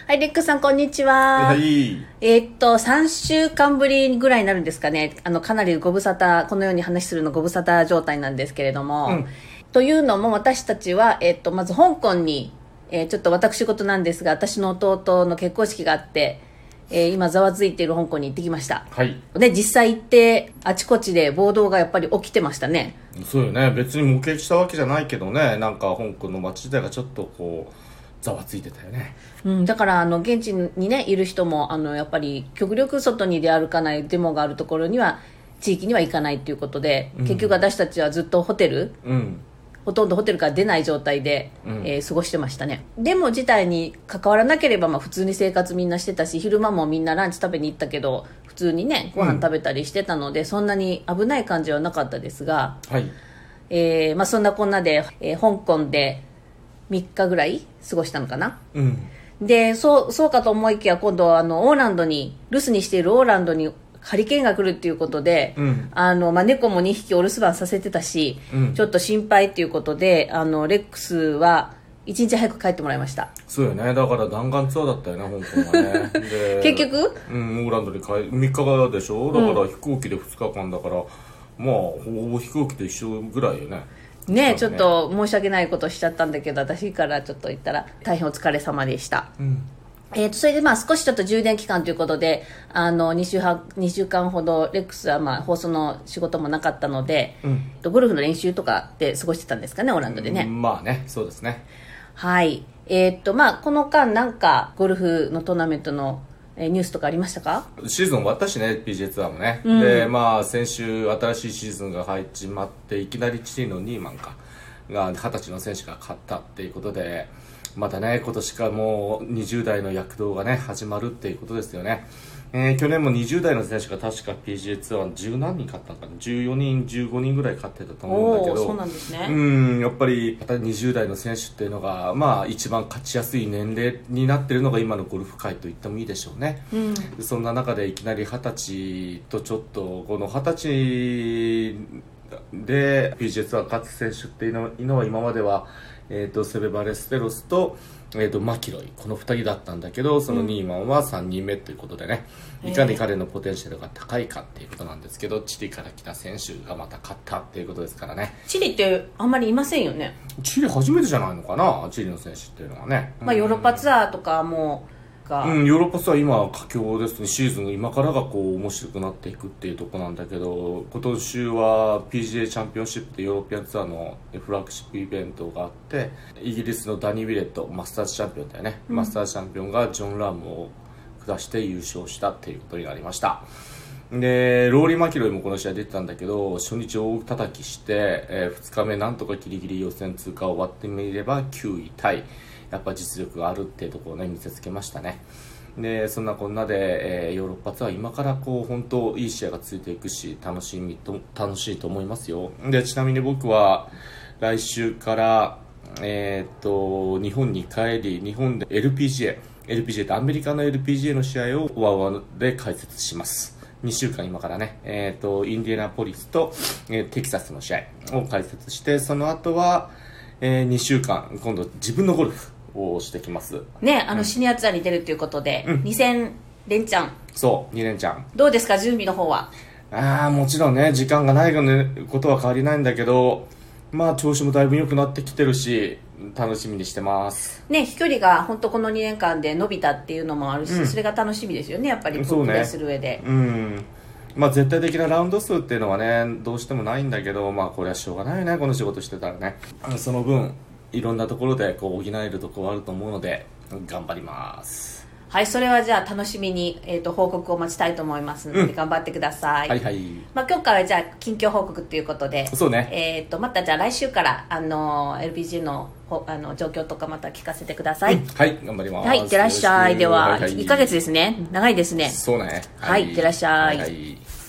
はい、レックさん、こんにちは。 はい。 3週間ぶりぐらいになるんですかね。かなりご無沙汰、このように話するのご無沙汰状態なんですけれども。というのも、私たちは、まず香港に、ちょっと私事なんですが、私の弟の結婚式があって、今ざわついている香港に行ってきました。 はい。 で、実際行って、あちこちで暴動がやっぱり起きてましたね。 そうよね。別に目撃したわけじゃないけどね、なんか香港の街自体がちょっとこう、ざわついてたよね。 だから現地にねいる人もやっぱり極力外に出歩かない、デモがあるところには地域には行かないということで、結局私たちはずっとホテル、ほとんどホテルから出ない状態で、過ごしてましたね。デモ自体に関わらなければ、普通に生活みんなしてたし、昼間もみんなランチ食べに行ったけど普通にねご飯食べたりしてたので、そんなに危ない感じはなかったですが、 はい。 そんなこんなで、香港で3日ぐらい過ごしたのかな。でそうかと思いきや、今度オーランドに、留守にしているオーランドにハリケーンが来るっていうことで、猫も2匹お留守番させてたし、ちょっと心配っていうことで、レックスは1日早く帰ってもらいました。 そうよね。だから弾丸ツアーだったよね、香港はね。で結局オーランドに3日でしょ。だから飛行機で2日間だから、ほぼ飛行機と一緒ぐらいよね。 ね、ちょっと申し訳ないことしちゃったんだけど、私からちょっと言ったら大変お疲れ様でした。それで少しちょっと充電期間ということで、2週間ほどレックスは放送の仕事もなかったので、ゴルフの練習とかで過ごしてたんですかね、オランダでね。 そうですね。 はい。この間なんかゴルフのトーナメントのニュースとかありましたか？ シーズン終わったしね、PGA ツアーもね。で、先週新しいシーズンが始まって、いきなりチリのニーマンが20歳の選手が勝ったっていうことで、またね、今年からもう20代の躍動がね始まるっていうことですよね。去年も20代の選手が確か PGA ツアー10何人勝ったのかな、14人15人ぐらい勝ってたと思うんだけど、 そうなんですね。 やっぱり20代の選手っていうのが、一番勝ちやすい年齢になってるのが今のゴルフ界と言ってもいいでしょうね。そんな中でいきなり20歳とちょっと、この20歳で PGA ツアー勝つ選手っていうのは今まではセベ・バレステロスと、マキロイ、この2人だったんだけど、そのニーマンは3人目ということでね、いかに彼のポテンシャルが高いかっていうことなんですけど、チリから来た選手がまた勝ったっていうことですからね。 チリってあんまりいませんよね。 チリ初めてじゃないのかな、チリの選手っていうのはね。 ヨーロッパツアーとかもヨーロッパツアー今佳境ですね。シーズン今からが面白くなっていくっていうところなんだけど、今年は PGA チャンピオンシップでヨーロピアンツアーのフラッグシップイベントがあって、イギリスのダニー・ウィレット、マスターズチャンピオンだよね、マスターズチャンピオンがジョン・ラームを下して優勝したっていうことになりました。でローリー・マキロイもこの試合出てたんだけど、初日大叩きして、2日目なんとかギリギリ予選通過を終わってみれば9位タイ、やっぱ実力があるっていうところをね見せつけましたね。でそんなこんなで、ヨーロッパツアー今から本当いい試合がついていくし、楽しいと思いますよ。でちなみに僕は来週から日本に帰り、日本で LPGA ってアメリカの LPGA の試合をワンワンで解説します。2週間今からね、インディアナポリスと、テキサスの試合を解説して、その後は、2週間今度自分のゴルフをしてきますね。シニアツアーに出るということで、2戦連チャン。 そう2連チャン。 どうですか、準備の方は？ もちろんね、時間がないことは変わりないんだけど、調子もだいぶ良くなってきてるし、楽しみにしてますね。飛距離が本当この2年間で伸びたっていうのもあるし、それが楽しみですよね、やっぱりプレーする上で。 絶対的なラウンド数っていうのはねどうしてもないんだけど、これはしょうがないよね、この仕事してたらね。その分いろんなところで補えるところはあると思うので頑張ります。 はい、それはじゃあ楽しみに、報告を待ちたいと思頑張ってください。 はいはい。 今日からじゃあ近況報告ということで、 そうね。 またじゃあ来週からLPG の状況とかまた聞かせてください。 はい、頑張ります。 はい、いってらっしゃい。では、1ヶ月ですね。長いですね。 そうね。 はい、いってらっしゃい。 はい。